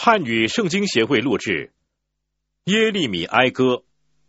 汉语圣经协会录制耶利米哀歌。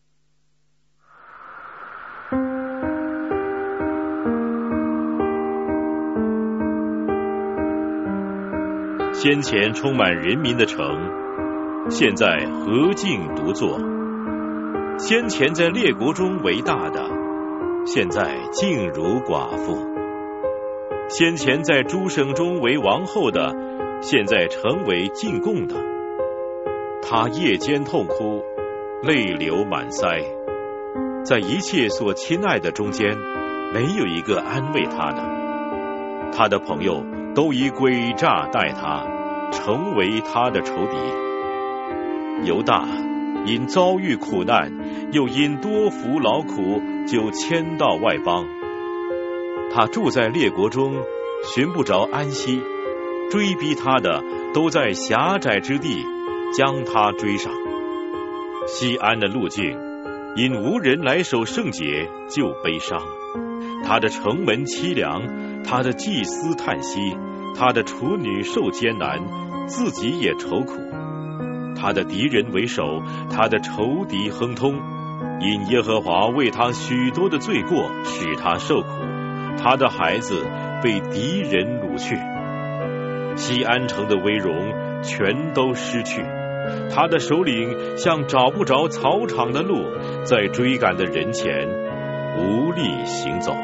先前充满人民的城，现在何竟独坐；先前在列国中为大的，现在竟如寡妇；先前在诸省中为王后的，现在成为进贡的。他夜间痛哭，泪流满腮，在一切所亲爱的中间，没有一个安慰他的。他的朋友都以诡诈待他，成为他的仇敌。犹大因遭遇苦难，又因多服劳苦，就迁到外邦。他住在列国中，寻不着安息，追逼他的都在狭窄之地，将他追上。西安的路径因无人来守圣节，就悲伤。他的城门凄凉，他的祭司叹息，他的处女受艰难，自己也愁苦。他的敌人为首，他的仇敌亨通，因耶和华为他许多的罪过，使他受苦。他的孩子被敌人掳去，西安城的威荣全都失去。他的首领像找不着草场的路，在追赶的人前无力行走。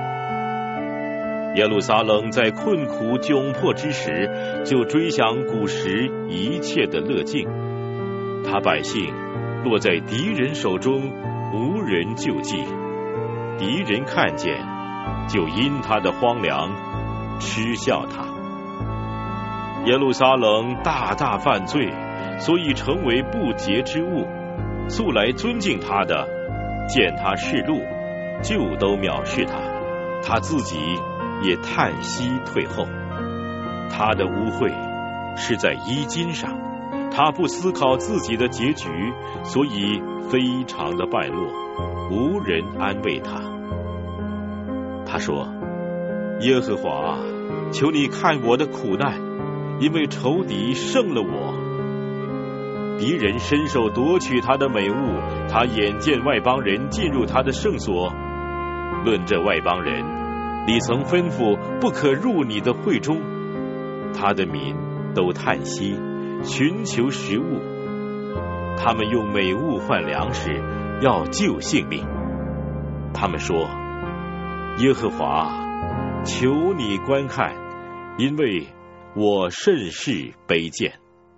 耶路撒冷在困苦窘迫之时，就追想古时一切的乐境。他百姓落在敌人手中，无人救济。敌人看见，就因他的荒凉嗤笑他。耶路撒冷大大犯罪，所以成为不洁之物。素来尊敬他的，见他示路，就都藐视他。他自己也叹息退后。他的污秽是在衣襟上，他不思考自己的结局，所以非常的败落，无人安慰他。他说：耶和华，求你看我的苦难，因为仇敌胜了我。敌人伸手夺取他的美物，他眼见外邦人进入他的圣所。论这外邦人，你曾吩咐不可入你的会中。他的民都叹息，寻求食物。他们用美物换粮食，要救性命。他们说：耶和华，求你观看，因为我甚是卑贱。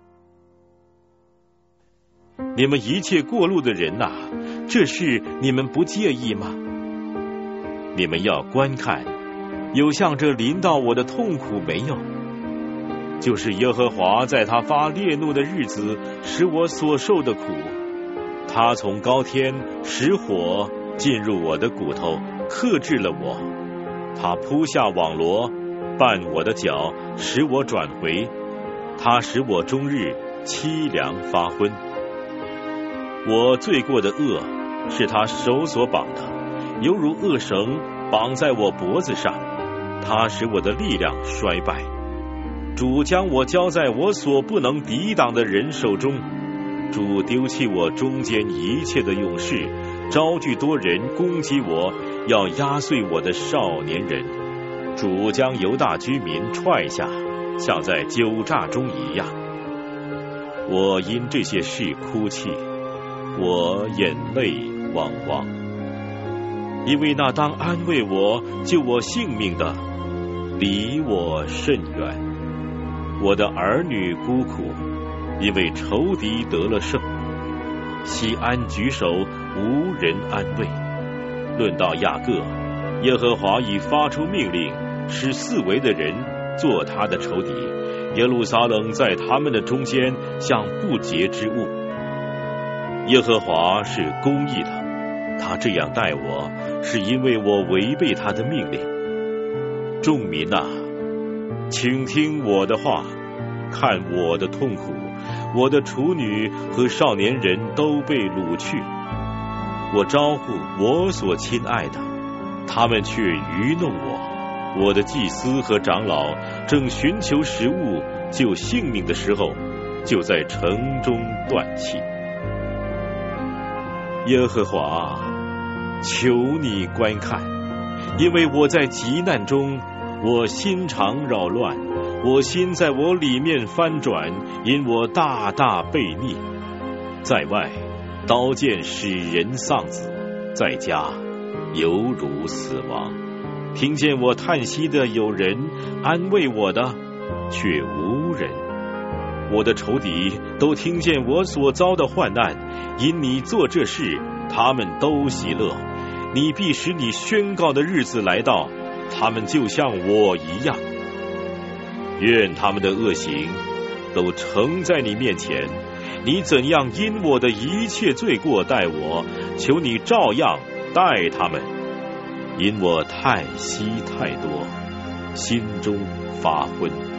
你们一切过路的人哪，这事你们不介意吗？你们要观看，有像这临到我的痛苦没有？就是耶和华在他发烈怒的日子，使我所受的苦。他从高天使火进入我的骨头，克制了我。他铺下网罗，绊我的脚，使我转回。他使我终日凄凉发昏。我罪过的恶是他手所绑的，犹如恶绳绑在我脖子上。他使我的力量衰败。主将我交在我所不能抵挡的人手中。主丢弃我中间一切的勇士，招聚多人攻击我，要压碎我的少年人。主将犹大居民踹下，像在酒榨中一样。我因这些事哭泣，我眼泪汪汪，因为那当安慰我救我性命的离我甚远。我的儿女孤苦，因为仇敌得了胜。西安举手，无人安慰。论到雅各，耶和华已发出命令，使四围的人做他的仇敌。耶路撒冷在他们的中间，像不洁之物。耶和华是公义的，他这样待我，是因为我违背他的命令。众民啊，请听我的话，看我的痛苦。我的处女和少年人都被掳去。我招呼我所亲爱的，他们却愚弄我。我的祭司和长老正寻求食物救性命的时候， 就在城中断气。耶和华，求你观看，因为我在急难中，我心肠扰乱，我心在我里面翻转，因我大大悖逆。在外，刀剑使人丧子；在家，犹如死亡。听见我叹息的有人，安慰我的却无人。我的仇敌都听见我所遭的患难，因你做这事，他们都喜乐。你必使你宣告的日子来到，他们就像我一样。愿他们的恶行都呈在你面前，你怎样因我的一切罪过待我，求你照样待他们。因我叹息太多，心中发昏。